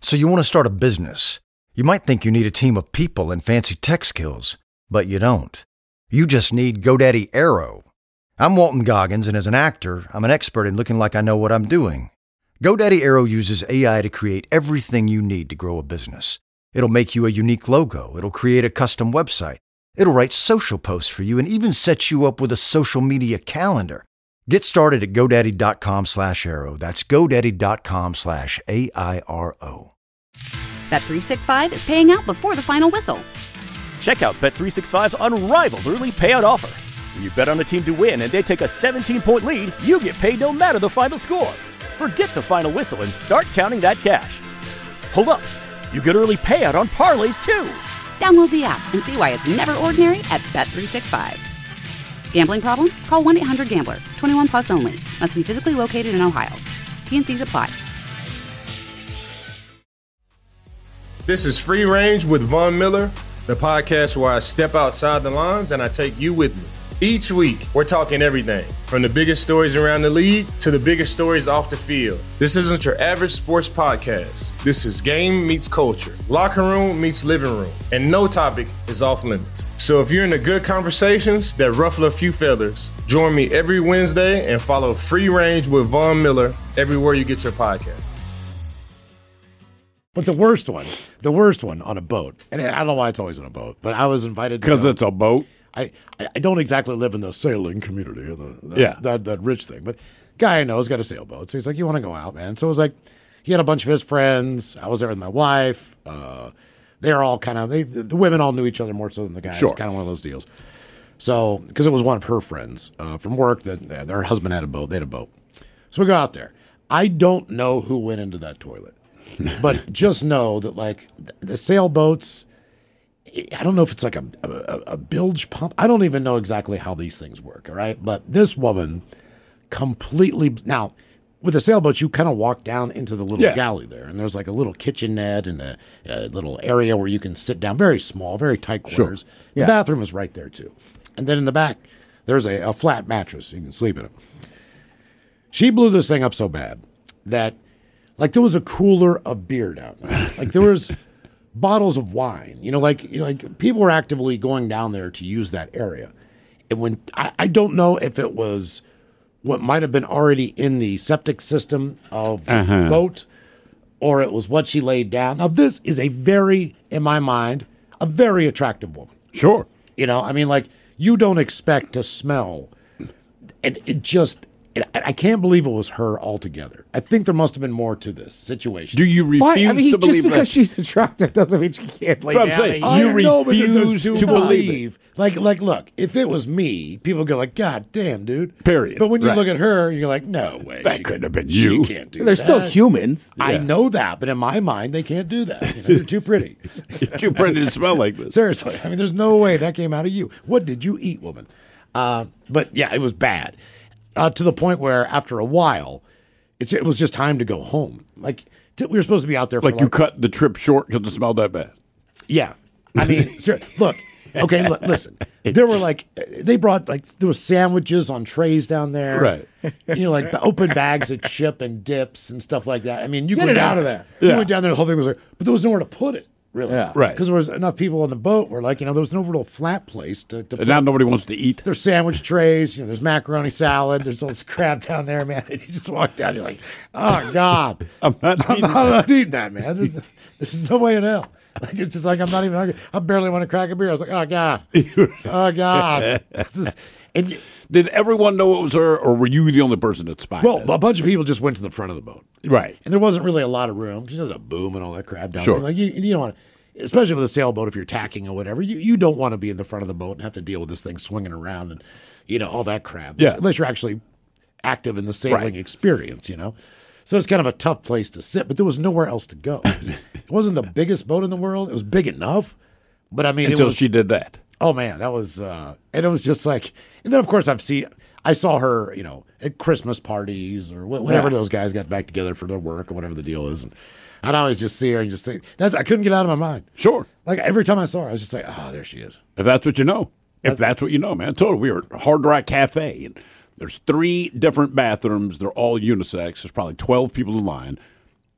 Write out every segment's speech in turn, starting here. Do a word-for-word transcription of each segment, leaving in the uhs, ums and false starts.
So you want to start a business. You might think you need a team of people and fancy tech skills, but you don't. You just need GoDaddy Aero. I'm Walton Goggins, and as an actor, I'm an expert in looking like I know what I'm doing. GoDaddy Aero uses A I to create everything you need to grow a business. It'll make you a unique logo. It'll create a custom website. It'll write social posts for you and even set you up with a social media calendar. Get started at GoDaddy.com slash Aero. That's GoDaddy.com slash A I R O. Bet three sixty-five is paying out before the final whistle. Check out Bet three sixty-five's unrivaled early payout offer. When you bet on a team to win and they take a seventeen-point lead, you get paid no matter the final score. Forget the final whistle and start counting that cash. Hold up. You get early payout on parlays, too. Download the app and see why it's never ordinary at Bet three sixty-five. Gambling problem? Call one eight hundred gambler. twenty-one plus only. Must be physically located in Ohio. T N Cs apply. This is Free Range with Von Miller, the podcast where I step outside the lines and I take you with me. Each week, we're talking everything from the biggest stories around the league to the biggest stories off the field. This isn't your average sports podcast. This is game meets culture, locker room meets living room, and no topic is off limits. So if you're into good conversations that ruffle a few feathers, join me every Wednesday and follow Free Range with Von Miller everywhere you get your podcast. But the worst one, the worst one on a boat, and I don't know why it's always on a boat, but I was invited to Because go. it's a boat? I, I don't exactly live in the sailing community, the, the, Yeah. that, that rich thing. But guy I know has got a sailboat. So he's like, you want to go out, man? So it was like, he had a bunch of his friends. I was there with my wife. Uh, they're all kind of, they, the women all knew each other more so than the guys. Sure. Kind of one of those deals. So, because it was one of her friends uh, from work that uh, their husband had a boat. They had a boat. So we go out there. I don't know who went into that toilet. But just know that, like, the sailboats, I don't know if it's like a, a, a bilge pump. I don't even know exactly how these things work, all right? But this woman completely, now, with the sailboats, you kind of walk down into the little Yeah. galley there, and there's like a little kitchenette and a, a little area where you can sit down, very small, very tight quarters. Sure. The Yeah. bathroom is right there, too. And then in the back, there's a, a flat mattress. You can sleep in it. She blew this thing up so bad that, like, there was a cooler of beer down there. Like, there was bottles of wine. You know, like, you know, like people were actively going down there to use that area. And when I, I don't know if it was what might have been already in the septic system of the Uh-huh. boat, or it was what she laid down. Now, this is a very, in my mind, a very attractive woman. Sure. You know, I mean, like, you don't expect to smell. And it just, it, I can't believe it was her altogether. I think there must have been more to this situation. Do you refuse Why? I mean, to just believe because that? she's attractive doesn't mean she can't lay But I'm down. saying, at you I know, but there's refuse to to believe Like, like, look, if it was me, people go like, God damn, dude. Period. But when you Right. look at her, you're like, no way. That she couldn't can't- have been she you. can't do They're that. still humans. I Yeah. know that, but in my mind, they can't do that. You know, they're too pretty. Too pretty to smell like this. Seriously. I mean, there's no way that came out of you. What did you eat, woman? Uh, but yeah, it was bad. Uh, to the point where after a while, it's, it was just time to go home. Like, t- we were supposed to be out there for Like you cut the trip short because it smelled that bad. Yeah. I mean, ser- look, okay, look, listen. There were like, they brought like, there was sandwiches on trays down there. Right. You know, like the open bags of chip and dips and stuff like that. I mean, you Get go it down, out of there. You Yeah. went down there, the whole thing was like, but there was nowhere to put it, really. Yeah. Right. Because there was enough people on the boat where, like, you know, there was no real flat place to, to And put now nobody wants to eat. There's sandwich trays, you know, there's macaroni salad, there's all this crap down there, man. And you just walk down, you're like, oh, God. I'm not I'm eating not, not eating that, man. There's, there's no way in hell. Like, it's just like, I'm not even hungry. I barely want to crack a beer. I was like, oh, God. Oh, God. This is, and you- Did everyone know it was her, or were you the only person that spied well, it? a bunch of people just went to the front of the boat. Right. And there wasn't really a lot of room because there's a boom and all that crap down Sure. there. Like, you, you don't want to, especially with a sailboat, if you're tacking or whatever, you, you don't want to be in the front of the boat and have to deal with this thing swinging around and, you know, all that crap. Yeah. Unless you're actually active in the sailing Right. experience, you know. So it's kind of a tough place to sit, but there was nowhere else to go. It wasn't the biggest boat in the world. It was big enough, but I mean, Until it was, she did that. oh man, that was, uh, and it was just like, and then of course I've seen, I saw her, you know, at Christmas parties or wh- whenever Yeah. those guys got back together for their work or whatever the deal is. And I'd always just see her and just think, that's, I couldn't get out of my mind. Sure. Like every time I saw her, I was just like, oh, there she is. If that's what you know. If that's what you know, man. I told her we were at Hard Rock Cafe, and there's three different bathrooms. They're all unisex. There's probably twelve people in line.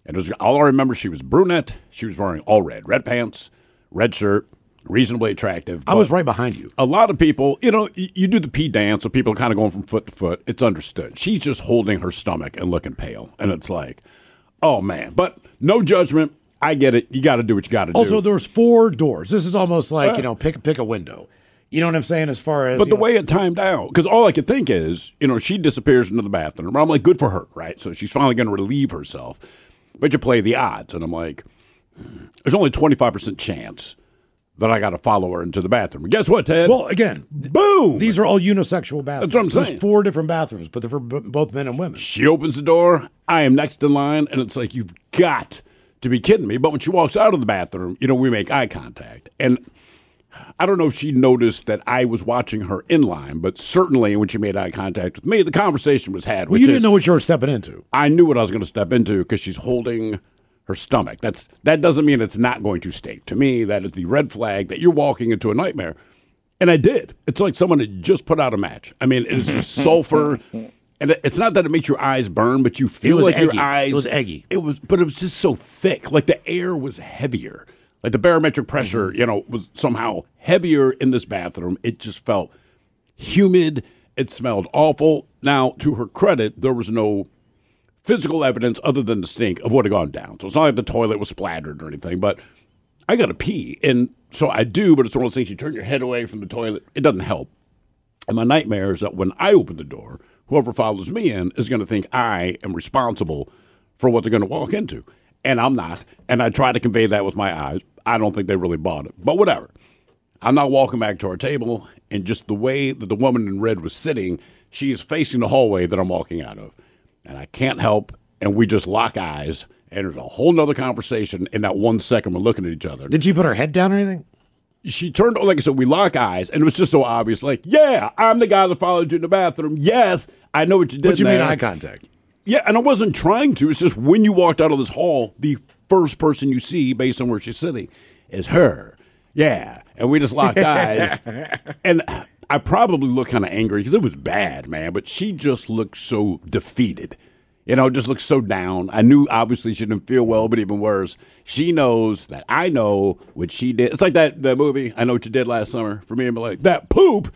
And it was, all I remember, she was brunette. She was wearing all red. Red pants, red shirt, reasonably attractive. I was right behind you. A lot of people, you know, you, you do the pee dance, so people are kind of going from foot to foot. It's understood. She's just holding her stomach and looking pale. And it's like, oh, man. But no judgment. I get it. You got to do what you got to do. Also, there's four doors. This is almost like, you know, pick pick a window. You know what I'm saying as far as... But the know, way it timed out, because all I could think is, you know, she disappears into the bathroom. I'm like, good for her, right? So she's finally going to relieve herself. But you play the odds. And I'm like, there's only twenty-five percent chance that I got to follow her into the bathroom. And guess what, Ted? Well, again, boom! These are all unisexual bathrooms. That's what I'm saying. There's four different bathrooms, but they're for b- both men and women. She opens the door. I am next in line. And it's like, you've got to be kidding me. But when she walks out of the bathroom, you know, we make eye contact. And I don't know if she noticed that I was watching her in line, but certainly when she made eye contact with me, the conversation was had. Well, which you didn't is, know what you were stepping into. I knew what I was going to step into because she's holding her stomach. That's That doesn't mean it's not going to stink. To me, that is the red flag that you're walking into a nightmare. And I did. It's like someone had just put out a match. I mean, it's just sulfur. And it's not that it makes your eyes burn, but you feel like eggy. your eyes. It was eggy. It was, but it was just so thick. Like the air was heavier. Like the barometric pressure, you know, was somehow heavier in this bathroom. It just felt humid. It smelled awful. Now, to her credit, there was no physical evidence other than the stink of what had gone down. So it's not like the toilet was splattered or anything, but I got to pee. And so I do, but it's one of those things you turn your head away from the toilet. It doesn't help. And my nightmare is that when I open the door, whoever follows me in is going to think I am responsible for what they're going to walk into. And I'm not. And I try to convey that with my eyes. I don't think they really bought it. But whatever. I'm not walking back to our table. And just the way that the woman in red was sitting, she's facing the hallway that I'm walking out of. And I can't help. And we just lock eyes. And there's a whole nother conversation in that one second we're looking at each other. Did she put her head down or anything? She turned, like I said, we lock eyes, and it was just so obvious. Like, yeah, I'm the guy that followed you in the bathroom. Yes, I know what you did. But you there. made eye contact. Yeah, and I wasn't trying to. It's just when you walked out of this hall, the first person you see, based on where she's sitting, is her. Yeah, and we just locked eyes. And I probably looked kind of angry because it was bad, man. But she just looked so defeated. You know, just looked so down. I knew, obviously, she didn't feel well, but even worse, she knows that I know what she did. It's like that, that movie, I Know What You Did Last Summer, for me and like, that poop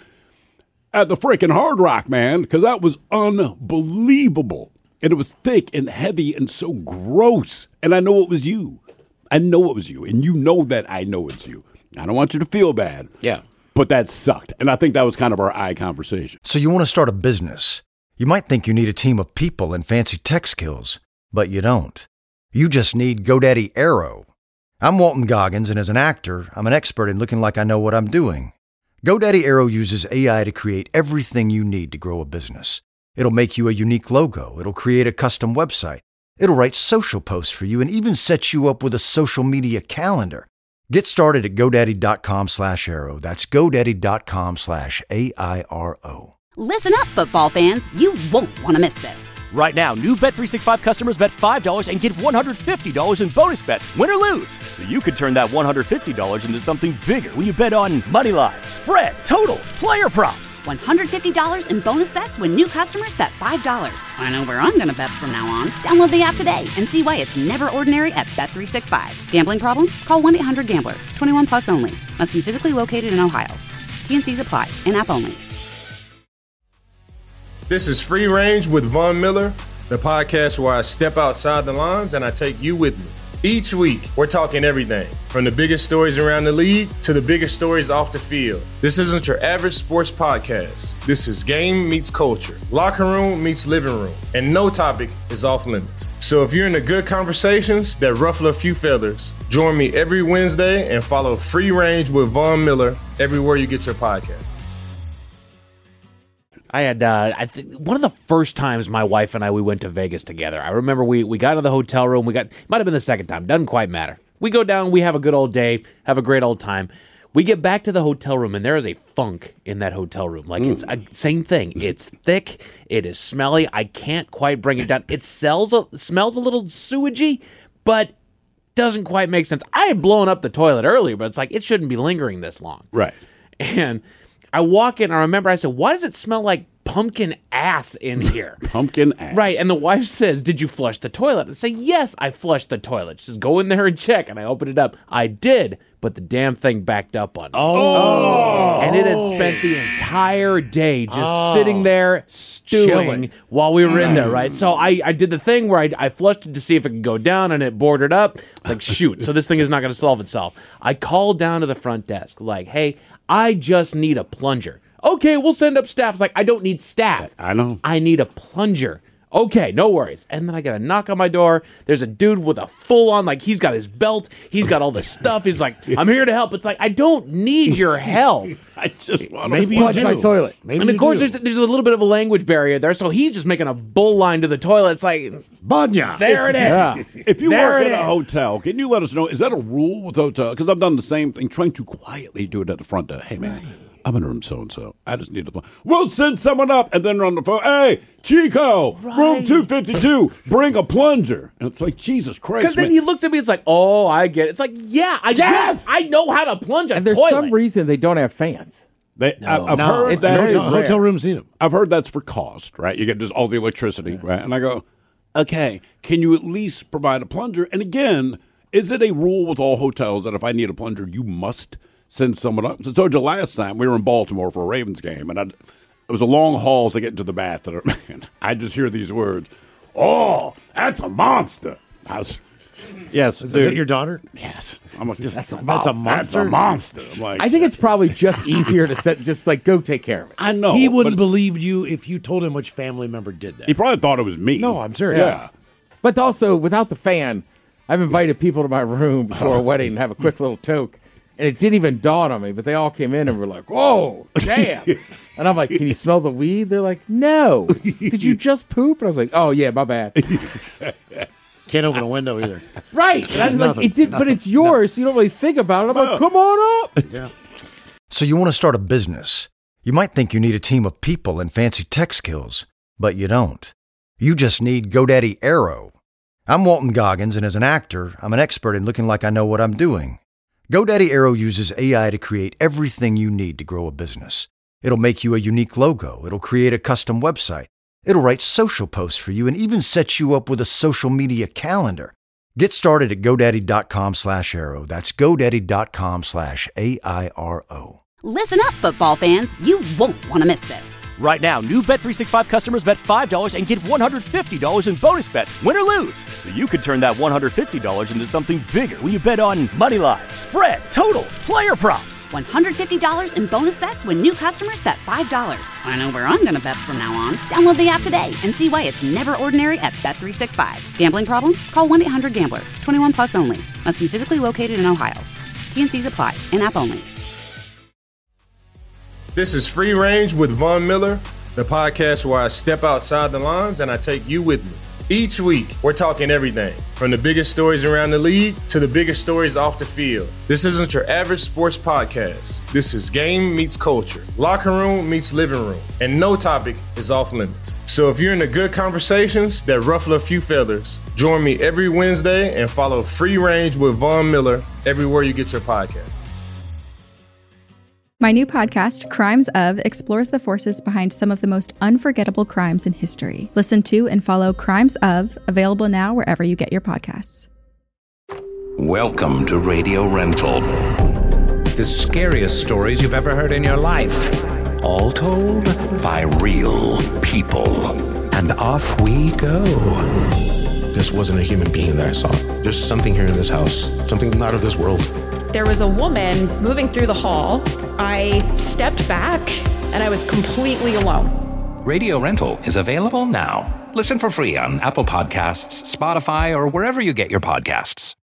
at the freaking Hard Rock, man, because that was unbelievable. And it was thick and heavy and so gross. And I know it was you. I know it was you. And you know that I know it's you. I don't want you to feel bad. Yeah. But that sucked. And I think that was kind of our eye conversation. So you want to start a business. You might think you need a team of people and fancy tech skills, but you don't. You just need GoDaddy Aero. I'm Walton Goggins, and as an actor, I'm an expert in looking like I know what I'm doing. GoDaddy Aero uses A I to create everything you need to grow a business. It'll make you a unique logo. It'll create a custom website. It'll write social posts for you and even set you up with a social media calendar. Get started at GoDaddy.com slash Aero. That's GoDaddy.com slash A I R O. Listen up, football fans. You won't want to miss this. Right now, new Bet three sixty-five customers bet five dollars and get one hundred fifty dollars in bonus bets, win or lose. So you could turn that one hundred fifty dollars into something bigger when you bet on money line, spread, totals, player props. one hundred fifty dollars in bonus bets when new customers bet five dollars. I know where I'm going to bet from now on. Download the app today and see why it's never ordinary at Bet three sixty-five. Gambling problem? Call one eight hundred gambler. twenty-one plus only. Must be physically located in Ohio. T N Cs apply. In-app only. This is Free Range with Von Miller, the podcast where I step outside the lines and I take you with me. Each week, we're talking everything from the biggest stories around the league to the biggest stories off the field. This isn't your average sports podcast. This is game meets culture, locker room meets living room, and no topic is off limits. So if you're into good conversations that ruffle a few feathers, join me every Wednesday and follow Free Range with Von Miller everywhere you get your podcast. I had, uh, I think one of the first times my wife and I, we went to Vegas together. I remember we, we got into the hotel room. We got, might have been the second time. Doesn't quite matter. We go down, we have a good old day, have a great old time. We get back to the hotel room, and there is a funk in that hotel room. Like, mm. it's a same thing. It's thick. It is smelly. I can't quite bring it down. It sells a, smells a little sewagey, but doesn't quite make sense. I had blown up the toilet earlier, but it's like, it shouldn't be lingering this long. Right. And I walk in, I remember I said, why does it smell like pumpkin ass in here. Pumpkin ass. Right, and the wife says, did you flush the toilet? I say, yes, I flushed the toilet. She says, go in there and check. And I open it up. I did, but the damn thing backed up on me. Oh. And it had spent the entire day just Oh. sitting there stewing Chilling. while we were in there, right? So I, I did the thing where I, I flushed it to see if it could go down, and it boarded up. It's like, shoot, so this thing is not going to solve itself. I called down to the front desk, like, hey, I just need a plunger. Okay, we'll send up staff. It's like, I don't need staff. I know. I need a plunger. Okay, no worries. And then I get a knock on my door. There's a dude with a full-on, like, he's got his belt. He's got all this stuff. He's like, I'm here to help. It's like, I don't need your help. I just want Maybe to you do. my toilet. Maybe And of you course, do. there's, there's a little bit of a language barrier there, so he's just making a bull line to the toilet. It's like, Banya. there it is. Yeah. If you There work it at a is. hotel, can you let us know? Is that a rule with hotel? Because I've done the same thing, trying to quietly do it at the front desk. Hey, man, I'm in room so and so. I just need to. We'll send someone up, and then on the phone. Hey, Chico, room Right. two fifty-two. Bring a plunger. And it's like, Jesus Christ. Because then man. he looked at me, it's like, oh, I get it. It's like, yeah, I Yes! I know how to plunge a And there's toilet. some reason they don't have fans. They, I, I've No, heard it's that. very hotel, rare. hotel rooms need them. I've heard that's for cost, right? You get just all the electricity, right? And I go, okay, can you at least provide a plunger? And again, is it a rule with all hotels that if I need a plunger, you must send someone up? So I told you last time we were in Baltimore for a Ravens game, and I, it was a long haul to get into the bathroom. And I just hear these words, oh, that's a monster. I was, yes, Is dude. that your daughter? Yes. I'm like, just, That's a that's a monster? monster. I'm like, I think it's probably just easier to set, just like go take care of it. I know. he but wouldn't it's- believe you if you told him which family member did that. He probably thought it was me. No, I'm serious. Yeah. But also, without the fan, I've invited people to my room before a wedding and have a quick little toke. And it didn't even dawn on me, but they all came in and were like, whoa, damn. And I'm like, can you smell the weed? They're like, no. Did you just poop? And I was like, oh, yeah, my bad. Can't open a window either. Right. And I was like, Nothing, it did, but it's yours, so you don't really think about it. I'm like, come on up. Yeah. So you want to start a business. You might think you need a team of people and fancy tech skills, but you don't. You just need GoDaddy Aero. I'm Walton Goggins, and as an actor, I'm an expert in looking like I know what I'm doing. GoDaddy Aero uses A I to create everything you need to grow a business. It'll make you a unique logo. It'll create a custom website. It'll write social posts for you and even set you up with a social media calendar. Get started at GoDaddy.com slash Aero. That's GoDaddy.com slash A I R O. Listen up, football fans. You won't want to miss this. Right now, new Bet three sixty-five customers bet five dollars and get one hundred fifty dollars in bonus bets, win or lose. So you could turn that one hundred fifty dollars into something bigger when you bet on money line, spread, totals, player props. one hundred fifty dollars in bonus bets when new customers bet five dollars. I know where I'm going to bet from now on. Download the app today and see why it's never ordinary at Bet three sixty-five. Gambling problem? Call one eight hundred gambler. twenty-one plus only. Must be physically located in Ohio. T and C's apply. In-app only. This is Free Range with Von Miller, the podcast where I step outside the lines and I take you with me. Each week, we're talking everything from the biggest stories around the league to the biggest stories off the field. This isn't your average sports podcast. This is game meets culture, locker room meets living room, and no topic is off limits. So if you're into good conversations that ruffle a few feathers, join me every Wednesday and follow Free Range with Von Miller everywhere you get your podcast. My new podcast, Crimes Of, explores the forces behind some of the most unforgettable crimes in history. Listen to and follow Crimes Of, available now wherever you get your podcasts. Welcome to Radio Rental. The scariest stories you've ever heard in your life. All told by real people. And off we go. This wasn't a human being that I saw. There's something here in this house, something not of this world. There was a woman moving through the hall. I stepped back and I was completely alone. Radio Rental is available now. Listen for free on Apple Podcasts, Spotify, or wherever you get your podcasts.